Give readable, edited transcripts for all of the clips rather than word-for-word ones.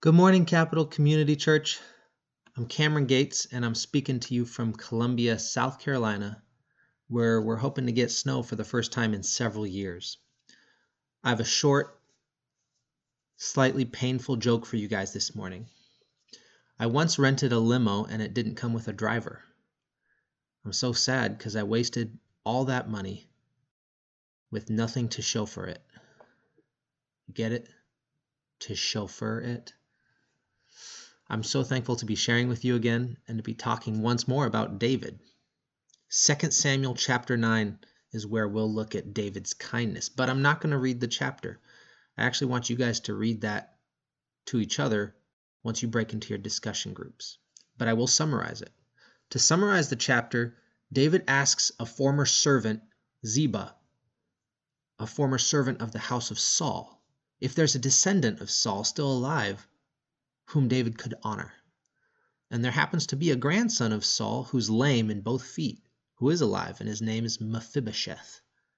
Good morning, Capital Community Church. I'm Cameron Gates, and I'm speaking to you from Columbia, South Carolina, where we're hoping to get snow for the first time in several years. I have a short, slightly painful joke for you guys this morning. I once rented a limo, and it didn't come with a driver. I'm so sad because I wasted all that money with nothing to show for it. You get it? To chauffeur it. I'm so thankful to be sharing with you again and to be talking once more about David. 2 Samuel chapter 9 is where we'll look at David's kindness, but I'm not going to read the chapter. I actually want you guys to read that to each other once you break into your discussion groups. But I will summarize it. To summarize the chapter, David asks a former servant, Ziba, a former servant of the house of Saul, if there's a descendant of Saul still alive whom David could honor. And there happens to be a grandson of Saul who's lame in both feet, who is alive, and his name is Mephibosheth.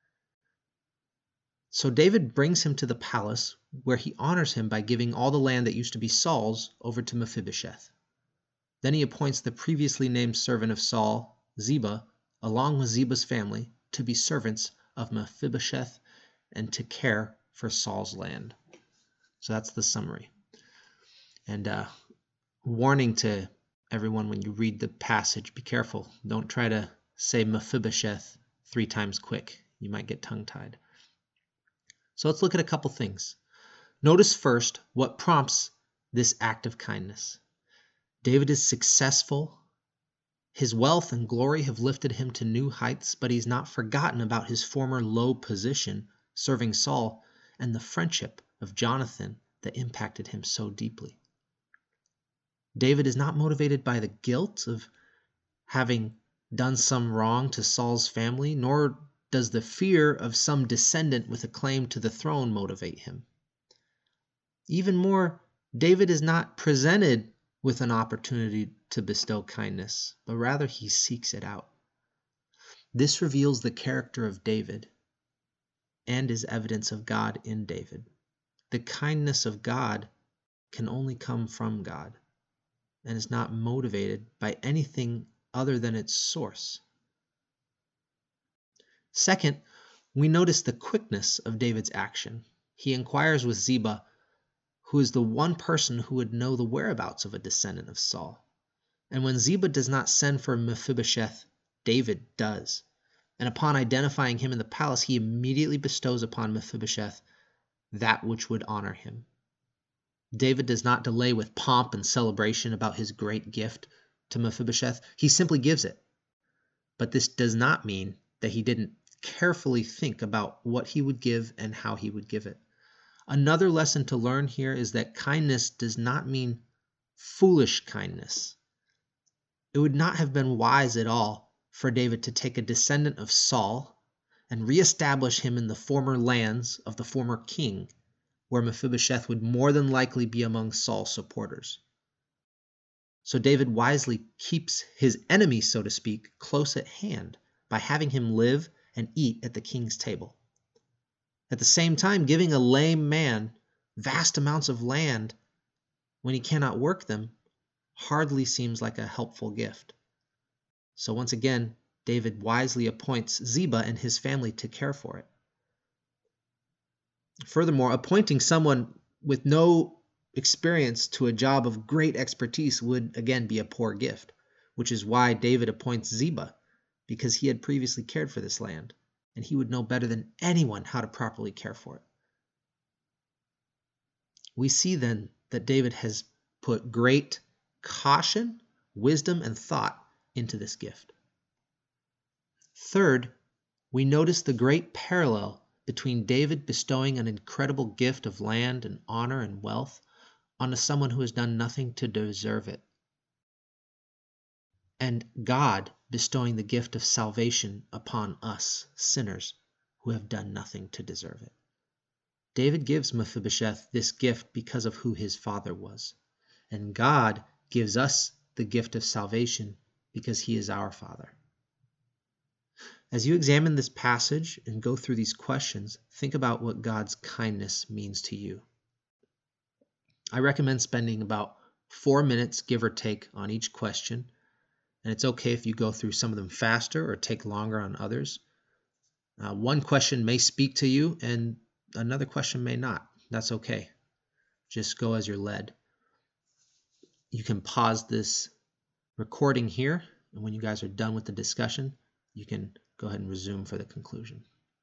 So David brings him to the palace, where he honors him by giving all the land that used to be Saul's over to Mephibosheth. Then he appoints the previously named servant of Saul, Ziba, along with Ziba's family, to be servants of Mephibosheth and to care for Saul's land. So that's the summary. And warning to everyone when you read the passage, be careful. Don't try to say Mephibosheth 3 times quick. You might get tongue-tied. So let's look at a couple things. Notice first what prompts this act of kindness. David is successful. His wealth and glory have lifted him to new heights, but he's not forgotten about his former low position serving Saul and the friendship of Jonathan that impacted him so deeply. David is not motivated by the guilt of having done some wrong to Saul's family, nor does the fear of some descendant with a claim to the throne motivate him. Even more, David is not presented with an opportunity to bestow kindness, but rather he seeks it out. This reveals the character of David and is evidence of God in David. The kindness of God can only come from God and is not motivated by anything other than its source. Second, we notice the quickness of David's action. He inquires with Ziba, who is the one person who would know the whereabouts of a descendant of Saul. And when Ziba does not send for Mephibosheth, David does. And upon identifying him in the palace, he immediately bestows upon Mephibosheth that which would honor him. David does not delay with pomp and celebration about his great gift to Mephibosheth. He simply gives it. But this does not mean that he didn't carefully think about what he would give and how he would give it. Another lesson to learn here is that kindness does not mean foolish kindness. It would not have been wise at all for David to take a descendant of Saul and reestablish him in the former lands of the former king, where Mephibosheth would more than likely be among Saul's supporters. So David wisely keeps his enemy, so to speak, close at hand by having him live and eat at the king's table. At the same time, giving a lame man vast amounts of land when he cannot work them hardly seems like a helpful gift. So once again, David wisely appoints Ziba and his family to care for it. Furthermore, appointing someone with no experience to a job of great expertise would again be a poor gift, which is why David appoints Ziba, because he had previously cared for this land, and he would know better than anyone how to properly care for it. We see then that David has put great caution, wisdom, and thought into this gift. Third, we notice the great parallel between David bestowing an incredible gift of land and honor and wealth onto someone who has done nothing to deserve it, and God bestowing the gift of salvation upon us, sinners, who have done nothing to deserve it. David gives Mephibosheth this gift because of who his father was, and God gives us the gift of salvation because he is our Father. As you examine this passage and go through these questions, think about what God's kindness means to you. I recommend spending about 4 minutes, give or take, on each question. And it's okay if you go through some of them faster or take longer on others. One question may speak to you and another question may not. That's okay. Just go as you're led. You can pause this recording here, and when you guys are done with the discussion, you can go ahead and resume for the conclusion.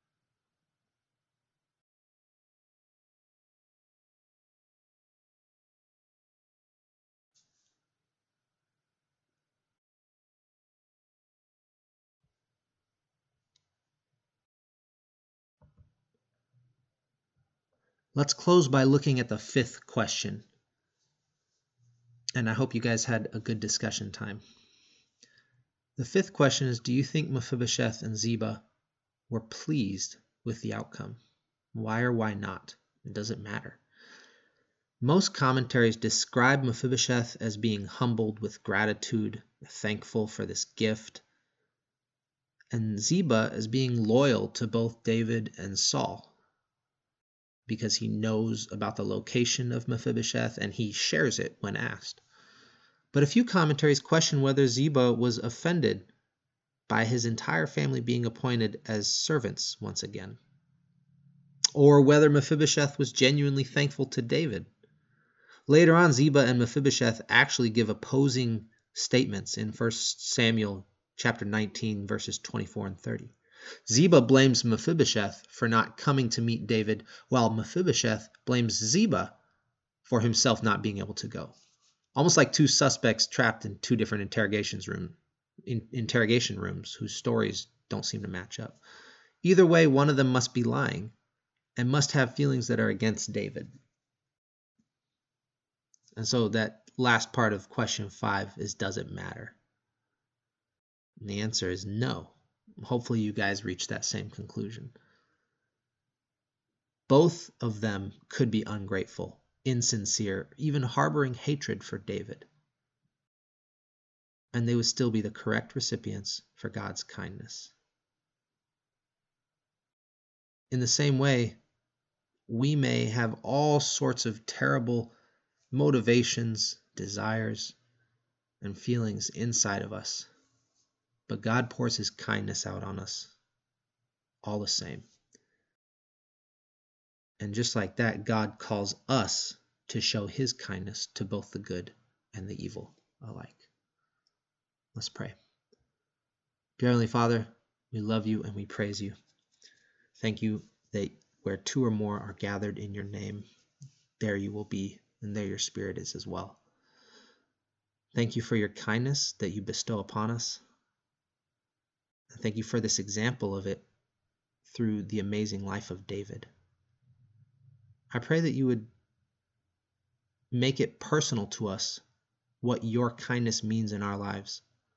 Let's close by looking at the 5th question. And I hope you guys had a good discussion time. The 5th question is, do you think Mephibosheth and Ziba were pleased with the outcome? Why or why not? It doesn't matter. Most commentaries describe Mephibosheth as being humbled with gratitude, thankful for this gift, and Ziba as being loyal to both David and Saul, because he knows about the location of Mephibosheth and he shares it when asked. But a few commentaries question whether Ziba was offended by his entire family being appointed as servants once again, or whether Mephibosheth was genuinely thankful to David. Later on, Ziba and Mephibosheth actually give opposing statements in 1 Samuel chapter 19, verses 24 and 30. Ziba blames Mephibosheth for not coming to meet David, while Mephibosheth blames Ziba for himself not being able to go. Almost like two suspects trapped in two different interrogation rooms whose stories don't seem to match up. Either way, one of them must be lying and must have feelings that are against David. And so that last part of question 5 is, does it matter? And the answer is no. Hopefully you guys reach that same conclusion. Both of them could be ungrateful, insincere, even harboring hatred for David. And they would still be the correct recipients for God's kindness. In the same way, we may have all sorts of terrible motivations, desires, and feelings inside of us, but God pours his kindness out on us all the same. And just like that, God calls us to show his kindness to both the good and the evil alike. Let's pray. Dear Heavenly Father, we love you and we praise you. Thank you that where 2 or more are gathered in your name, there you will be, and there your Spirit is as well. Thank you for your kindness that you bestow upon us. Thank you for this example of it through the amazing life of David. I pray that you would make it personal to us what your kindness means in our lives.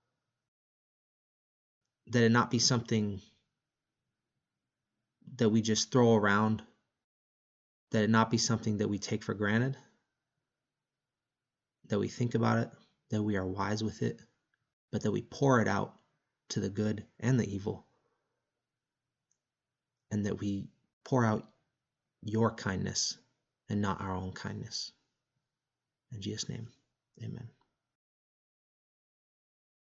That it not be something that we just throw around, that it not be something that we take for granted, that we think about it, that we are wise with it, but that we pour it out to the good and the evil, and that we pour out your kindness and not our own kindness. In Jesus' name, amen.